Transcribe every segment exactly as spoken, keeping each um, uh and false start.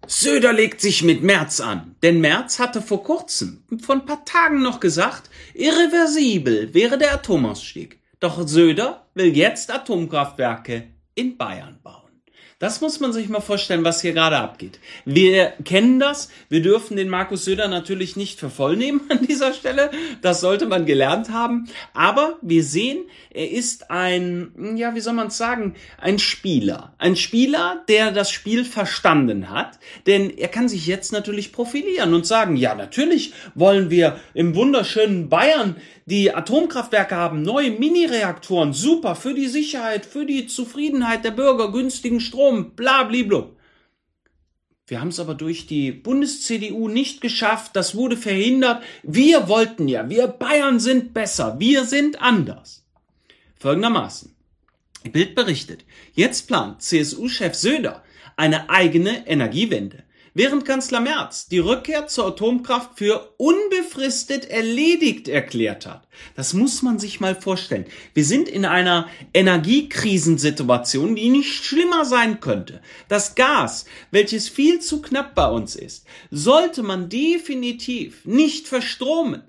Söder legt sich mit Merz an, denn Merz hatte vor kurzem, vor ein paar Tagen noch gesagt, irreversibel wäre der Atomausstieg. Doch Söder will jetzt Atomkraftwerke in Bayern bauen. Das muss man sich mal vorstellen, was hier gerade abgeht. Wir kennen das, wir dürfen den Markus Söder natürlich nicht für voll nehmen an dieser Stelle, das sollte man gelernt haben, aber wir sehen, er ist ein, ja, wie soll man es sagen, ein Spieler. Ein Spieler, der das Spiel verstanden hat, denn er kann sich jetzt natürlich profilieren und sagen, ja, natürlich wollen wir im wunderschönen Bayern die Atomkraftwerke haben, neue Mini-Reaktoren, super, für die Sicherheit, für die Zufriedenheit der Bürger, günstigen Strom, bla bliblo. Wir haben es aber durch die Bundes-C D U nicht geschafft, das wurde verhindert. Wir wollten ja, wir Bayern sind besser, wir sind anders. Folgendermaßen, Bild berichtet, jetzt plant C S U-Chef Söder eine eigene Energiewende. Während Kanzler Merz die Rückkehr zur Atomkraft für unbefristet erledigt erklärt hat. Das muss man sich mal vorstellen. Wir sind in einer Energiekrisensituation, die nicht schlimmer sein könnte. Das Gas, welches viel zu knapp bei uns ist, sollte man definitiv nicht verstromen.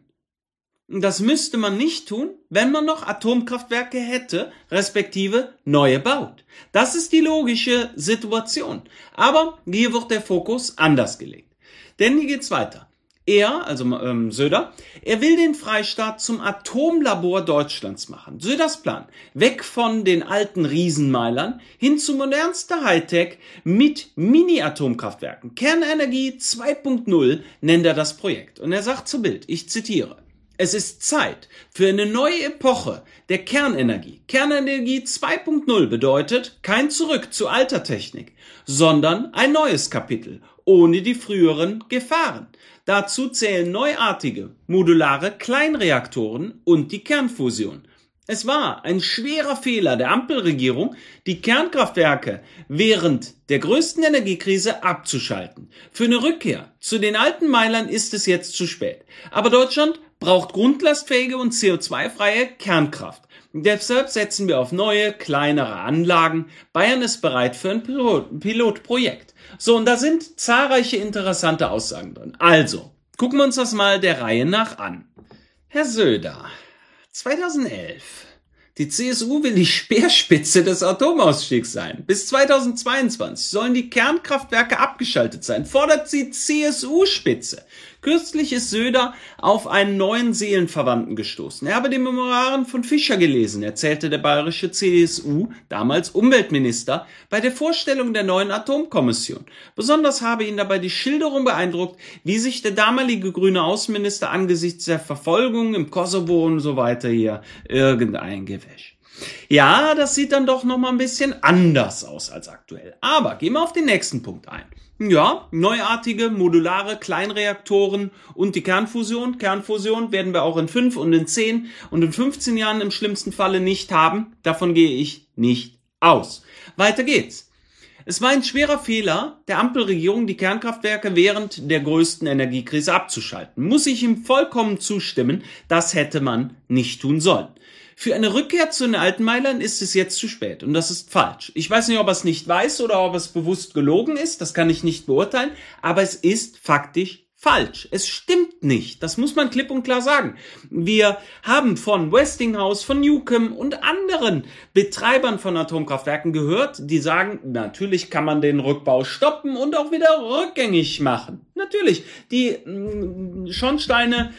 Das müsste man nicht tun, wenn man noch Atomkraftwerke hätte, respektive neue baut. Das ist die logische Situation. Aber hier wird der Fokus anders gelegt. Denn hier geht's weiter. Er, also ähm, Söder, er will den Freistaat zum Atomlabor Deutschlands machen. Söders Plan, weg von den alten Riesenmeilern hin zu modernster Hightech mit Mini-Atomkraftwerken. Kernenergie zwei Punkt null nennt er das Projekt. Und er sagt zu Bild, ich zitiere, es ist Zeit für eine neue Epoche der Kernenergie. Kernenergie zwei Punkt null bedeutet kein Zurück zu alter Technik, sondern ein neues Kapitel, ohne die früheren Gefahren. Dazu zählen neuartige, modulare Kleinreaktoren und die Kernfusion. Es war ein schwerer Fehler der Ampelregierung, die Kernkraftwerke während der größten Energiekrise abzuschalten. Für eine Rückkehr zu den alten Meilern ist es jetzt zu spät. Aber Deutschland braucht grundlastfähige und C O zwei freie Kernkraft. Deshalb setzen wir auf neue, kleinere Anlagen. Bayern ist bereit für ein Pilot- Pilotprojekt. So, und da sind zahlreiche interessante Aussagen drin. Also, gucken wir uns das mal der Reihe nach an. Herr Söder, zweitausendelf. Die C S U will die Speerspitze des Atomausstiegs sein. Bis zweitausendzweiundzwanzig sollen die Kernkraftwerke abgeschaltet sein, fordert die C S U-Spitze. Kürzlich ist Söder auf einen neuen Seelenverwandten gestoßen. Er habe die Memoiren von Fischer gelesen, erzählte der bayerische C S U, damals Umweltminister, bei der Vorstellung der neuen Atomkommission. Besonders habe ihn dabei die Schilderung beeindruckt, wie sich der damalige grüne Außenminister angesichts der Verfolgung im Kosovo und so weiter hier irgendein Gewäsch. Ja, das sieht dann doch nochmal ein bisschen anders aus als aktuell. Aber gehen wir auf den nächsten Punkt ein. Ja, neuartige, modulare Kleinreaktoren und die Kernfusion. Kernfusion werden wir auch in fünf und in zehn und in fünfzehn Jahren im schlimmsten Falle nicht haben. Davon gehe ich nicht aus. Weiter geht's. Es war ein schwerer Fehler der Ampelregierung, die Kernkraftwerke während der größten Energiekrise abzuschalten. Muss ich ihm vollkommen zustimmen, das hätte man nicht tun sollen. Für eine Rückkehr zu den alten Meilern ist es jetzt zu spät und das ist falsch. Ich weiß nicht, ob er es nicht weiß oder ob es bewusst gelogen ist, das kann ich nicht beurteilen, aber es ist faktisch falsch. Es stimmt nicht, das muss man klipp und klar sagen. Wir haben von Westinghouse, von Newcomb und anderen Betreibern von Atomkraftwerken gehört, die sagen, natürlich kann man den Rückbau stoppen und auch wieder rückgängig machen. Natürlich, die mh, Schornsteine,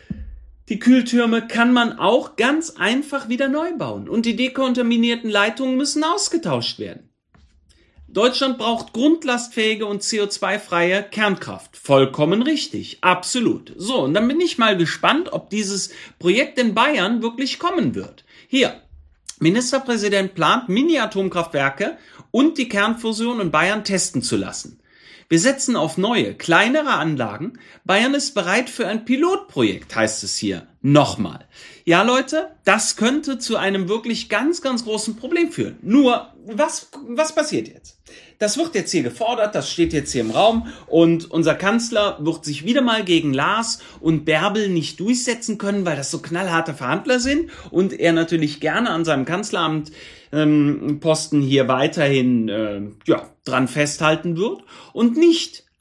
die Kühltürme kann man auch ganz einfach wieder neu bauen und die dekontaminierten Leitungen müssen ausgetauscht werden. Deutschland braucht grundlastfähige und C O zwei freie Kernkraft. Vollkommen richtig, absolut. So, und dann bin ich mal gespannt, ob dieses Projekt in Bayern wirklich kommen wird. Hier, Ministerpräsident plant, Mini-Atomkraftwerke und die Kernfusion in Bayern testen zu lassen. Wir setzen auf neue, kleinere Anlagen. Bayern ist bereit für ein Pilotprojekt, heißt es hier. Nochmal. Ja, Leute, das könnte zu einem wirklich ganz, ganz großen Problem führen. Nur, was, was passiert jetzt? Das wird jetzt hier gefordert, das steht jetzt hier im Raum und unser Kanzler wird sich wieder mal gegen Lars und Bärbel nicht durchsetzen können, weil das so knallharte Verhandler sind und er natürlich gerne an seinem Kanzleramt ähm, Posten hier weiterhin äh, ja, dran festhalten wird und nicht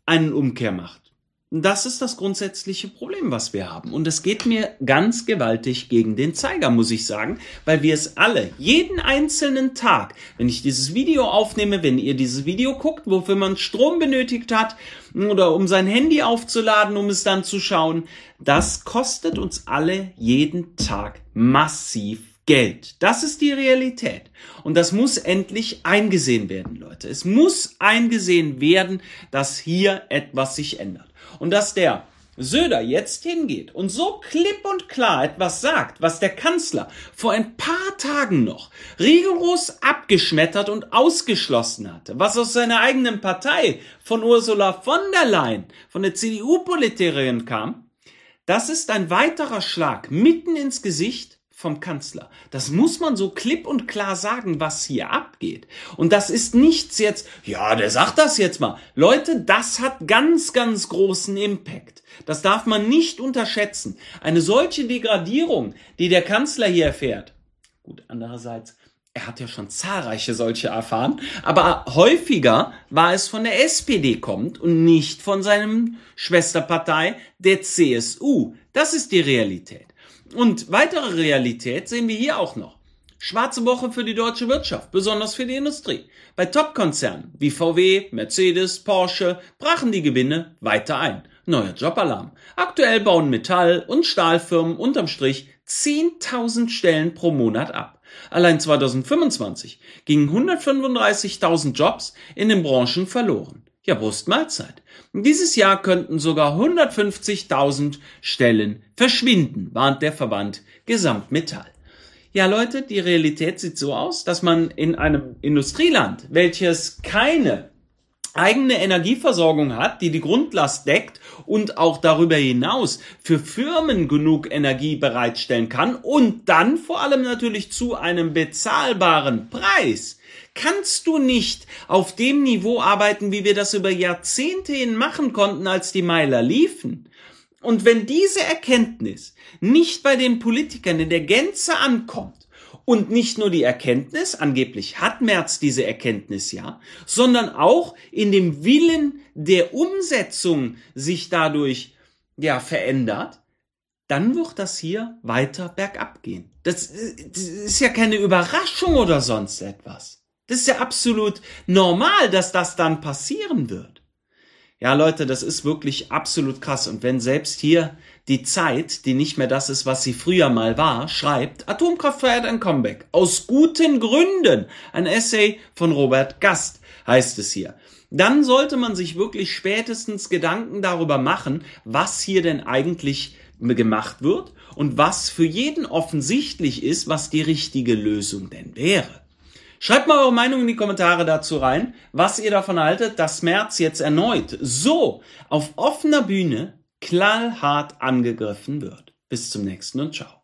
einen Umkehr macht. Das ist das grundsätzliche Problem, was wir haben. Und es geht mir ganz gewaltig gegen den Zeiger, muss ich sagen, weil wir es alle, jeden einzelnen Tag, wenn ich dieses Video aufnehme, wenn ihr dieses Video guckt, wofür man Strom benötigt hat oder um sein Handy aufzuladen, um es dann zu schauen, das kostet uns alle jeden Tag massiv Geld. Das ist die Realität. Und das muss endlich eingesehen werden, Leute. Es muss eingesehen werden, dass hier etwas sich ändert. Und dass der Söder jetzt hingeht und so klipp und klar etwas sagt, was der Kanzler vor ein paar Tagen noch rigoros abgeschmettert und ausgeschlossen hatte, was aus seiner eigenen Partei von Ursula von der Leyen, von der C D U-Politikerin kam, das ist ein weiterer Schlag mitten ins Gesicht vom Kanzler. Das muss man so klipp und klar sagen, was hier abgeht. Und das ist nichts jetzt, ja, der sagt das jetzt mal. Leute, das hat ganz, ganz großen Impact. Das darf man nicht unterschätzen. Eine solche Degradierung, die der Kanzler hier erfährt. Gut, andererseits, er hat ja schon zahlreiche solche erfahren, aber häufiger war es von der S P D kommt und nicht von seinem Schwesterpartei, der C S U. Das ist die Realität. Und weitere Realität sehen wir hier auch noch. Schwarze Woche für die deutsche Wirtschaft, besonders für die Industrie. Bei Top-Konzernen wie V W, Mercedes, Porsche brachen die Gewinne weiter ein. Neuer Jobalarm. Aktuell bauen Metall- und Stahlfirmen unterm Strich zehntausend Stellen pro Monat ab. Allein zweitausendfünfundzwanzig gingen hundertfünfunddreißigtausend Jobs in den Branchen verloren. Ja, Prost Mahlzeit. Dieses Jahr könnten sogar hundertfünfzigtausend Stellen verschwinden, warnt der Verband Gesamtmetall. Ja, Leute, die Realität sieht so aus, dass man in einem Industrieland, welches keine eigene Energieversorgung hat, die die Grundlast deckt und auch darüber hinaus für Firmen genug Energie bereitstellen kann und dann vor allem natürlich zu einem bezahlbaren Preis, kannst du nicht auf dem Niveau arbeiten, wie wir das über Jahrzehnte hin machen konnten, als die Meiler liefen. Und wenn diese Erkenntnis nicht bei den Politikern in der Gänze ankommt, und nicht nur die Erkenntnis, angeblich hat Merz diese Erkenntnis ja, sondern auch in dem Willen der Umsetzung sich dadurch ja verändert, dann wird das hier weiter bergab gehen. Das, das ist ja keine Überraschung oder sonst etwas. Das ist ja absolut normal, dass das dann passieren wird. Ja, Leute, das ist wirklich absolut krass. Und wenn selbst hier die Zeit, die nicht mehr das ist, was sie früher mal war, schreibt, Atomkraft feiert ein Comeback. Aus guten Gründen. Ein Essay von Robert Gast heißt es hier. Dann sollte man sich wirklich spätestens Gedanken darüber machen, was hier denn eigentlich gemacht wird und was für jeden offensichtlich ist, was die richtige Lösung denn wäre. Schreibt mal eure Meinung in die Kommentare dazu rein, was ihr davon haltet, dass Merz jetzt erneut so auf offener Bühne knallhart angegriffen wird. Bis zum nächsten und ciao.